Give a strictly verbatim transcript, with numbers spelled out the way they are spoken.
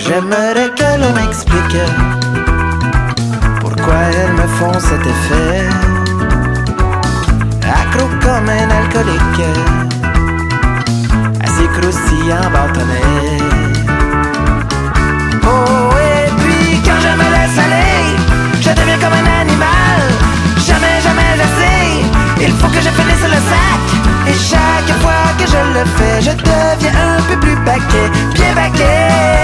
J'aimerais que l'on m'explique pourquoi elles me font cet effet. Accro comme un alcoolique, assez croustillant, bâtonnet.